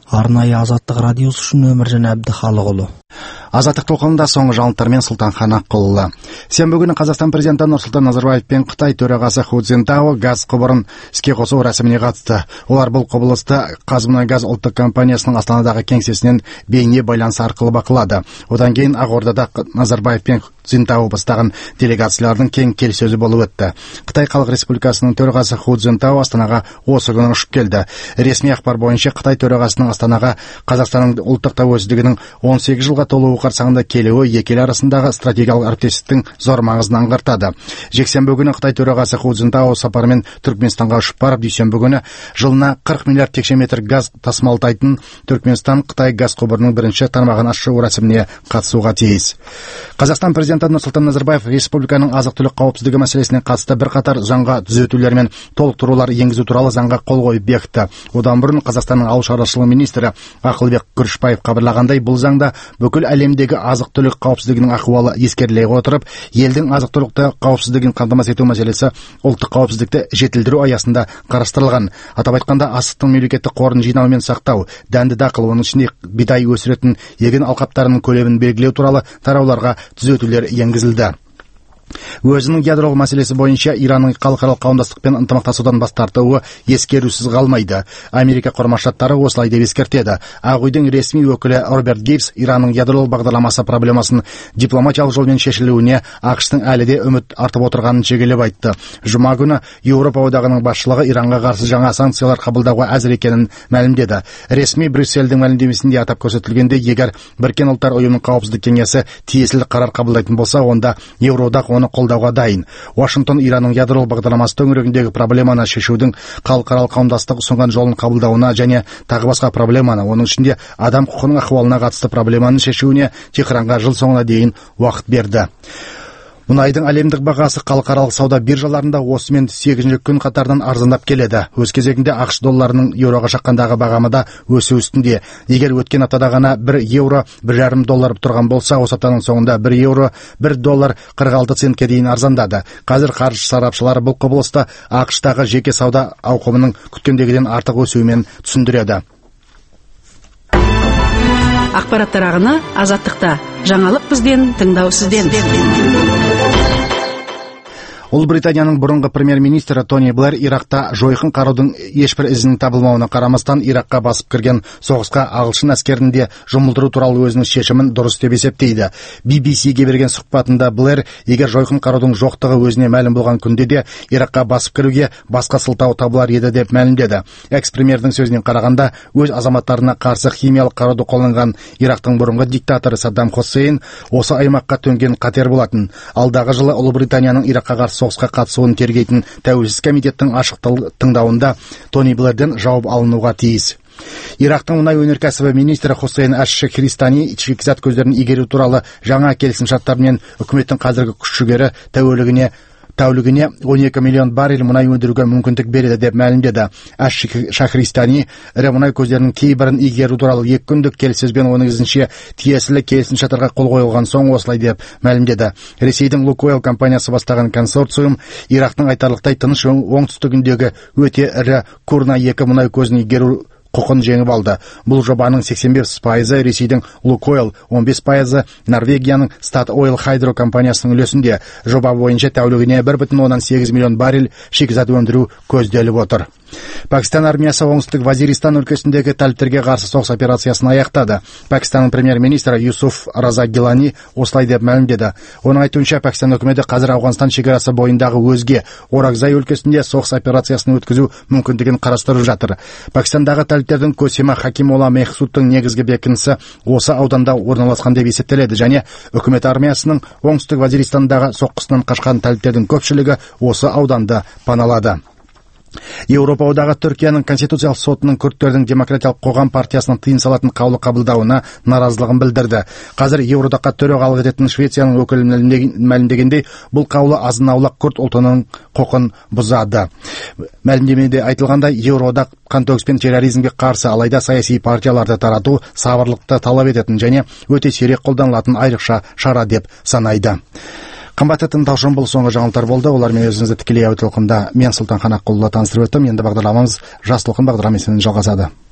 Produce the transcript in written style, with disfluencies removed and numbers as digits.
Арнайы Азаттық радиосы үшін Өміржан Әбдіхалықұлы. Азаттық толқынында соңғы жаңалықтармен Сұлтанхан Аққұлы. Сенбі күні Қазақстан президенті Нұрсұлтан Назарбаев пен Қытай төрағасы Ху Цзинтао газ құбырын іске қосу рәсіміне қатысты. Олар бұл құбылысты Қазмұнайгаз ұлттық компаниясының Астанадағы кеңсесінен бейне байланыс арқылы бақылады. Одан кейін Ақордада Назарбаев пен Цзинтао бастаған делегациялардың кең келіссөзі болып өтті. Қытай Халық Республикасының төрағасы Ху Цзинтао Астанаға осы күні ұшып келді. Ресми ақпар бойынша Қытай төрағасының Астанаға Қазақстанның ұлттық тәуелсіздігінің 18 жылға толуы қарсаңында келуі екі ел арасындағы стратегиялық әріптестіктің зор маңызын аңғартады. Жексенбі күні Қытай төрағасы Ху Цзинтао сапарымен Түркменстанға ұшып барып, дүйсенбі күні жылына 40 миллиард текше метр газ тасымалдайтын Түркменстан-Қытай газ құбырының бірінші тармағын ашу рәсіміне қатысуға тиіс. Қазақстан президенті Нұрсұлтан Назарбаев республиканың азық-түлік қауіпсіздігі мәселесіне қатысты бірқатар заңға түзетулер мен толықтырулар енгізу туралы заңға қол қойып бекітті. Одан бұрын Қазақстанның ауыл шаруашылығы министрі Ақылбек Күрішбаев хабарлағандай, бұл заңда бүкіл әлемдегі азық-түлік қауіпсіздігінің ахуалы ескеріле отырып, елдің азық-түлік қауіпсіздігін қамтамасыз ету мәселесі ұлттық қауіпсіздікті жетілдіру аясында қарастырылған. Атап айтқанда, астықтың мемлекеттік қорын жинау мен сақтау, дәнді дақыл, оның ішінде бидай өсіретін егін алқаптарының көлемін белгілеу туралы тарауларға түзетулер енгізілді. Өзінің ядролық мәселесі бойынша Иранның халықаралық қауымдастықпен ынтымақтасудан бас тартуы ескерусіз қалмайды. Америка Құрама Штаттары осылай деп ескертеді. Ақ үйдің ресми өкілі Роберт Гейбс Иранның ядролық бағдарламасы проблемасын дипломатиялық жолмен шешілуіне ақш-тың әлі де үміт артып отырғанын шегелеп айтты. Жұма күні Еуропа одағының басшылығы Иранға қарсы жаңа санкциялар қабылдауға әзір екенін мәлімдеді. Ресми Брюссельдің мәлімдемесінде атап көрсетілгенде, егер Біріккен ұлттар ұйымының қауіпсіздік кеңесі тиесілі қарар қабылдайтын болса, онда Еуроодақ оны қолдауға дайын. Вашингтон Иранның ядролық бағдарламасы төңірегіндегі проблеманы шешудің халықаралық қауымдастық ұсынған жолын қабылдауына және тағы басқа проблеманы, оның ішінде адам құқығының ахуалына қатысты проблеманы шешуіне Техранға жыл соңына дейін уақыт берді. Мұнайдың әлемдік бағасы халықаралық сауда биржаларында осымен 8-ші күн қатарынан арзандап келеді. Өз кезегінде ақш долларының еуроға шаққандағы бағамы да өсу үстінде. Егер өткен аптада ғана 1 еуро 1,5 доллар тұрған болса, осы аптаның соңында 1 еуро 1 доллар 46 центке дейін арзандады. Қазір қаржы сарапшылары бұл құбылысты ақштағы жеке сауда ауқымының күткендегіден артық өсуімен түсіндіреді. Ақпараттар ағыны Азаттықта. Жаңалық бізден, тыңдау сізден. Ұлыбританияның бұрынғы премьер-министрі Тони Блэр Иракта жойқын қарудың ешбір ізінің табылмауына қарамастан Иракқа басып кірген соғысқа ағылшын әскерінде жұмылдыру туралы өзінің шешімін дұрыс деп есептейді. BBC-ге берген сұхбатында Блэр, егер жойқын қарудың жоқтығы өзіне мәлім болған күнде де Иракқа басып кіруге басқа сылтау табылар еді деп мәлімдеді. Экс-премьердің сөзінен қарағанда, өз азаматтарына қарсы химиялық қаруды қолданған Ирактың бұрынғы диктаторы Саддам Хусейн осы аймаққа төнген қатер болатын. Алдағы жылы Ұлыбританияның Иракқа қарсы соғысқа қатысуын тергейтін тәуелсіз комитеттің ашық тыңдауында Тони Блэрден жауап алынуға тиіс. Ирактың мұнай өнеркәсібі министрі Хусейн Аш-Шахристани шикізат көздерін игеру туралы жаңа келісімшарттармен үкіметтің қазіргі күш-жігері тәулігіне 12 миллион баррель мұнай өндіруге мүмкіндік береді деп мәлімдеді. Аш-Шахристани ірі мұнай көздерінің кейбірін игеру туралы 2 күндік келіссөзбен оның ізінше тиесілі келісімшарттарға қол қойылған соң осылай деп мәлімдеді. Ресейдің Лукойл компаниясы бастаған консорциум Ирактың айтарлықтай тыныш оңтүстігіндегі өте ірі Курна 2 мұнай көзін игеру құқын жеңіп алды. Бұл жобаның 85% Ресейдің Лукойл, 15% Норвегияның Statoil Hydro компаниясының үлесінде. Жоба бойынша тәулігіне 1,8 миллион баррель шикізат өндіру көзделіп отыр. Пәкістан армиясы оңтүстік Вазиристан өлкесіндегі таліптерге қарсы соғыс операциясын аяқтады. Пәкістанның премьер-министрі Юсуф Раза Гилани осылай деп мәлімдеді. Оның айтуынша, Пәкістан үкіметі қазір Ауғанстан шекарасы бойындағы өзге Оракзай өлкесінде соғыс операциясын өткізу мүмкіндігін қарастырып жатыр. Пәкістандағы таліптердің көсемі Хакимолла Мехсудтың негізгі бекінісі осы ауданда орналасқан деп есептеледі және үкімет армиясының оңтүстік Вазиристандағы соққысынан қашқан таліптердің көпшілігі осы ауданда паналады. Еуропа одағы Түркияның Конституциялық сотының күрдтердің демократиялық қоғам партиясының тыйым салатын қаулы қабылдауына наразылығын білдірді. Қазір Еуроодаққа төрағалық ететін Швецияның өкілі мәлімдегендей, бұл қаулы азын-аулақ күрд ұлтының құқын бұзады. Мәлімдемеде айтылғандай, Еуроодақ қантөгіс пен терроризмге қарсы, алайда саяси партияларды тарату сабырлықты талап ететін және өте сирек қолданылатын айрықша шара деп санайды. Қымбатты тыңдаушым, бұл соңғы жаңалықтар болды. Олармен өзіңізді тікелей әуе толқында мен Сұлтанхан Аққұлы таныстырып өттім. Енді бағдарламамыз Жас толқын бағдарламасымен жалғасады.